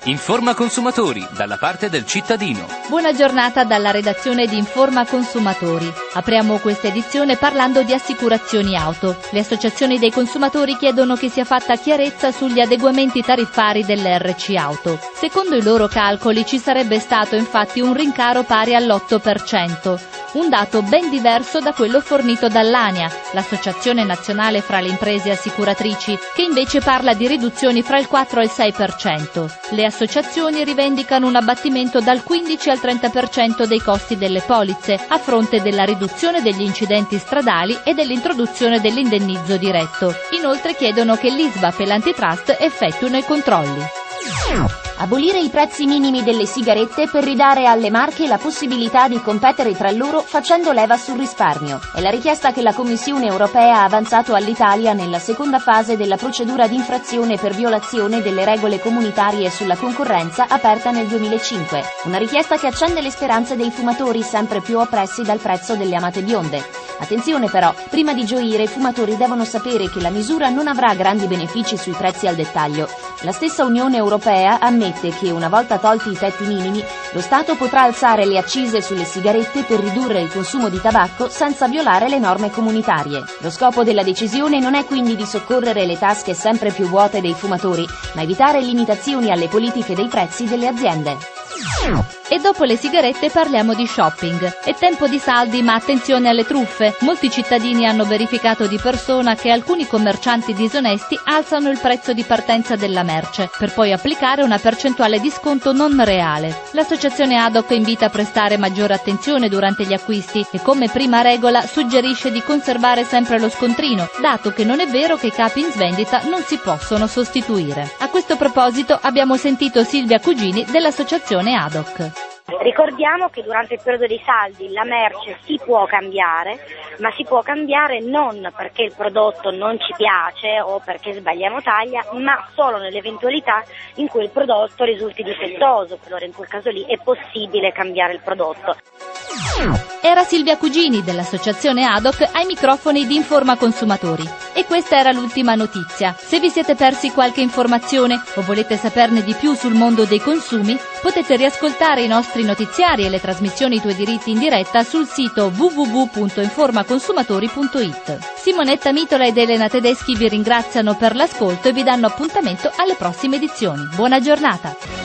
Informa Consumatori, dalla parte del cittadino. Buona giornata dalla redazione di Informa Consumatori. Apriamo questa edizione parlando di assicurazioni auto. Le associazioni dei consumatori chiedono che sia fatta chiarezza sugli adeguamenti tariffari dell'RC Auto. Secondo i loro calcoli ci sarebbe stato infatti un rincaro pari all'8%, un dato ben diverso da quello fornito dall'ANIA, l'Associazione Nazionale fra le Imprese Assicuratrici, che invece parla di riduzioni fra il 4 e il 6%. Le associazioni rivendicano un abbattimento dal 15 al 30% dei costi delle polizze, a fronte della riduzione degli incidenti stradali e dell'introduzione dell'indennizzo diretto. Inoltre chiedono che l'ISVAP e l'Antitrust effettuino i controlli. Abolire i prezzi minimi delle sigarette per ridare alle marche la possibilità di competere tra loro facendo leva sul risparmio. È la richiesta che la Commissione europea ha avanzato all'Italia nella seconda fase della procedura di infrazione per violazione delle regole comunitarie sulla concorrenza aperta nel 2005. Una richiesta che accende le speranze dei fumatori sempre più oppressi dal prezzo delle amate bionde. Attenzione però, prima di gioire i fumatori devono sapere che la misura non avrà grandi benefici sui prezzi al dettaglio. La stessa Unione Europea ammette che una volta tolti i tetti minimi, lo Stato potrà alzare le accise sulle sigarette per ridurre il consumo di tabacco senza violare le norme comunitarie. Lo scopo della decisione non è quindi di soccorrere le tasche sempre più vuote dei fumatori, ma evitare limitazioni alle politiche dei prezzi delle aziende. E dopo le sigarette parliamo di shopping. È tempo di saldi, ma attenzione alle truffe. Molti cittadini hanno verificato di persona che alcuni commercianti disonesti alzano il prezzo di partenza della merce, per poi applicare una percentuale di sconto non reale. L'associazione ADOC invita a prestare maggiore attenzione durante gli acquisti e come prima regola suggerisce di conservare sempre lo scontrino, dato che non è vero che i capi in svendita non si possono sostituire. A questo proposito abbiamo sentito Silvia Cugini dell'associazione ADOC. Ricordiamo che durante il periodo dei saldi la merce si può cambiare, ma si può cambiare non perché il prodotto non ci piace o perché sbagliamo taglia, ma solo nell'eventualità in cui il prodotto risulti difettoso. Allora in quel caso lì è possibile cambiare il prodotto. Era Silvia Cugini dell'associazione ADOC ai microfoni di Informa Consumatori. E questa era l'ultima notizia. Se vi siete persi qualche informazione o volete saperne di più sul mondo dei consumi, potete riascoltare i nostri notiziari e le trasmissioni I tuoi diritti in diretta sul sito www.informaconsumatori.it. Simonetta Mitola ed Elena Tedeschi vi ringraziano per l'ascolto e vi danno appuntamento alle prossime edizioni. Buona giornata!